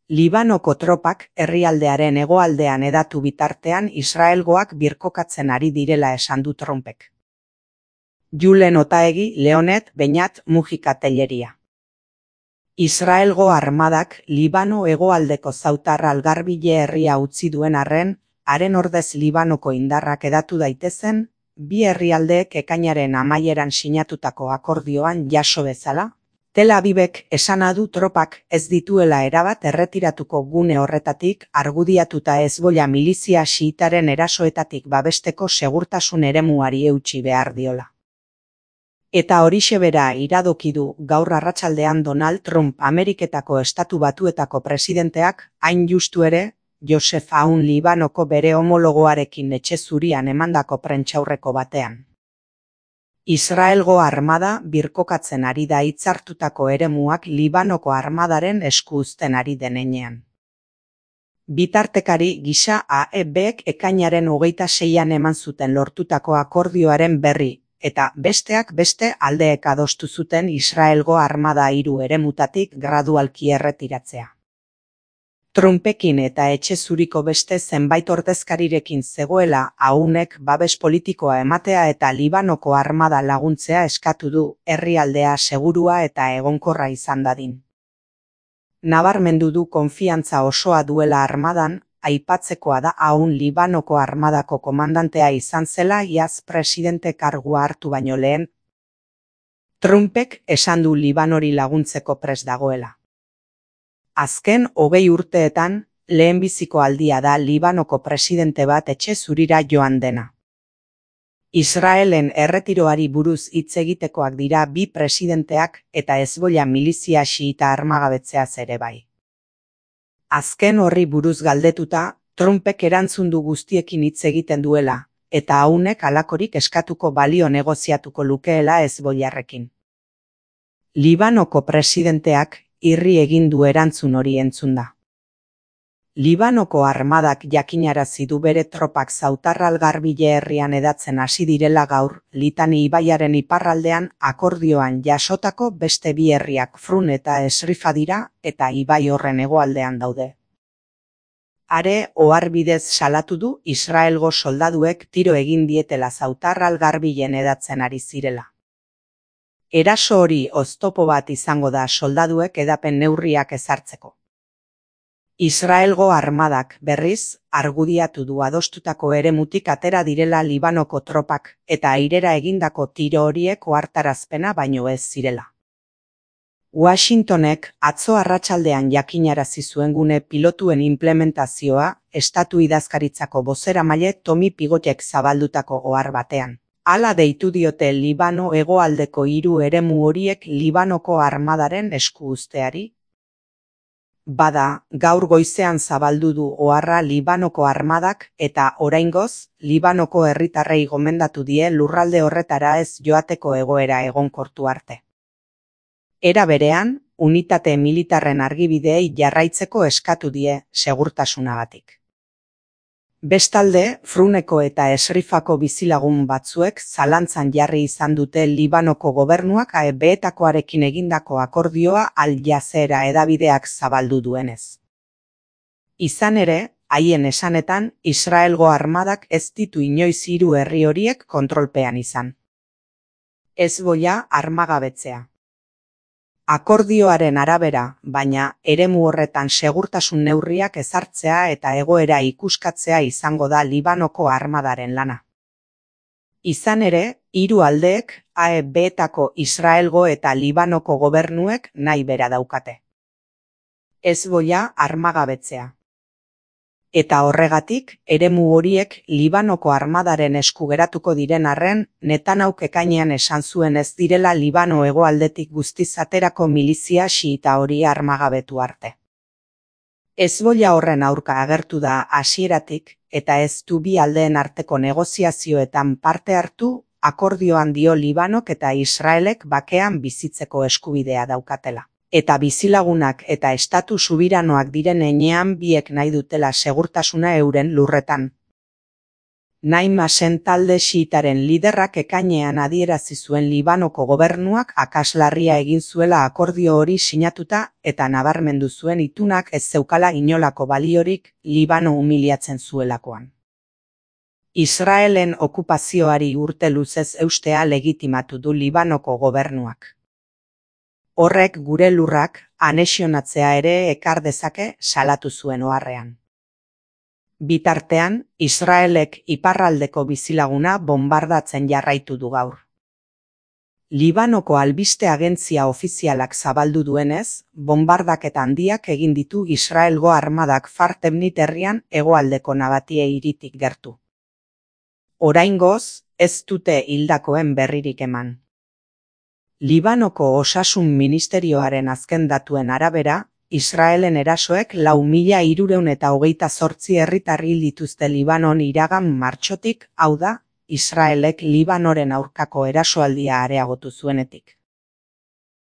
Libanoko tropak herrialdearen hegoaldean hedatu bitartean Israelgoak birkokatzen ari direla esan du Trumpek. Julen Otaegi, Leonet, Beñat, Mujika Telleria. Israelgo armadak Libano hegoaldeko Zautar Algarbile herria utzi duen arren, haren ordez Libanoko indarrak hedatu daitezen, bi herrialdeek ekainaren amaieran sinatutako akordioan jaso bezala, Tel Avivek esana du tropak ez dituela erabat erretiratuko gune horretatik argudiatuta Hezbollah milizia xiitaren erasoetatik babesteko segurtasun eremuari eutsi behar diola. Eta horixe bera iradoki du gaur arratsaldean Donald Trump Ameriketako Estatu Batuetako presidenteak, hain justu ere, Joseph Aoun Libanoko bere homologoarekin etxe zurian emandako prentsaurreko batean. Israelgo armada birkokatzen ari da hitzartutako eremuak Libanoko armadaren esku uzten ari denean. Bitartekari gisa AEBek ekainaren 26an eman zuten lortutako akordioaren berri, eta besteak beste aldeek adostu zuten Israelgo armada 3 eremutatik gradualki erretiratzea. Trumpekin eta etxe zuriko beste zenbait ordezkarirekin zegoela Aounek babes politikoa ematea eta Libanoko armada laguntzea eskatu du herrialdea segurua eta egonkorra izan dadin. Nabarmendu du konfiantza osoa duela armadan, aipatzekoa da Aoun Libanoko armadako komandantea izan zela iaz presidente kargua hartu baino lehen. Trumpek esan du Libanori laguntzeko prest dagoela. Azken 20 urteetan, lehenbiziko aldia da Libanoko presidente bat etxe zurira joan dena. Israelen erretiroari buruz hitz egitekoak dira bi presidenteak eta Hezbollah milizia xiita armagabetzeaz ere bai. Azken horri buruz galdetuta, Trumpek erantzun du guztiekin hitz egiten duela, eta Aounek halakorik eskatuko balio negoziatuko lukeela Hezbollarrekin. Libanoko presidenteak irri egin du erantzun hori entzunda. Libanoko armadak jakinarazi du bere tropak Zautar Algarbile herrian hedatzen hasi direla gaur, Litani ibaiaren iparraldean akordioan jasotako beste bi herriak Frun eta Esrifa dira eta ibai horren hegoaldean daude. Are oharbidez salatu du Israelgo soldaduek tiro egin dietela Zautar Algarbilen hedatzen ari zirela. Eraso hori oztopo bat izango da soldaduek edapen neurriak ezartzeko. Israelgo armadak berriz argudiatu du adostutako eremutik atera direla Libanoko tropak eta airera egindako tiro horiek ohartarazpena baino ez zirela. Washingtonek atzo arratsaldean jakinarazi zuen gune pilotuen implementazioa estatu idazkaritzako bozeramaile Tommy Pigottek zabaldutako ohar batean. Hala deitu diote Libano hegoaldeko 3 eremu horiek Libanoko armadaren esku uzteari. Bada, gaur goizean zabaldu du oharra Libanoko armadak eta oraingoz, Libanoko herritarrei gomendatu die lurralde horretara ez joateko egoera egonkortu arte. Era berean, unitate militarren argibideei jarraitzeko eskatu die segurtasunagatik. Bestalde, Fruneko eta Esrifako bizilagun batzuek zalantzan jarri izan dute Libanoko gobernuak AEBetakoarekin egindako akordioa Al Jazeera hedabideak zabaldu duenez. Izan ere, haien esanetan, Israelgo armadak ez ditu inoiz 3 herri horiek kontrolpean izan. Hezbollah armagabetzea. Akordioaren arabera, baina, eremu horretan segurtasun neurriak ezartzea eta egoera ikuskatzea izango da Libanoko armadaren lana. Izan ere, 3 aldeek, AEBetako Israelgo eta Libanoko gobernuek nahi bera daukate. Hezbollah armagabetzea. Eta horregatik, eremu horiek Libanoko armadaren esku geratuko diren arren, Netanyahuk ekainean esan zuen ez direla Libano hegoaldetik guztiz aterako milizia xiita hori armagabetu arte. Hezbollah horren aurka agertu da hasieratik, eta ez du bi aldeen arteko negoziazioetan parte hartu, akordioan dio Libanok eta Israelek bakean bizitzeko eskubidea daukatela. Eta bizilagunak eta estatu subiranoak diren heinean biek nahi dutela segurtasuna euren lurretan. Naimasen talde xiitaren liderrak ekainean adierazi zuen Libanoko gobernuak akaslarria egin zuela akordio hori sinatuta eta nabarmendu zuen itunak ez zeukala inolako baliorik Libano humiliatzen zuelakoan. Israelen okupazioari urte luzez eustea legitimatu du Libanoko gobernuak. Horrek gure lurrak anexionatzea ere ekar dezake salatu zuen oharrean. Bitartean, Israelek iparraldeko bizilaguna bombardatzen jarraitu du gaur. Libanoko albiste agentzia ofizialak zabaldu duenez, bombardaketa handiak egin ditu Israelgo armadak Far-Temnit herrian hegoaldeko Nabatie hiritik gertu. Oraingoz, ez dute hildakoen berririk eman. Libanoko osasun ministerioaren azken datuen arabera, Israelen erasoek 4.328 herritar hil dituzte Libanon iragan martxotik, hau da, Israelek Libanoren aurkako erasoaldia areagotu zuenetik.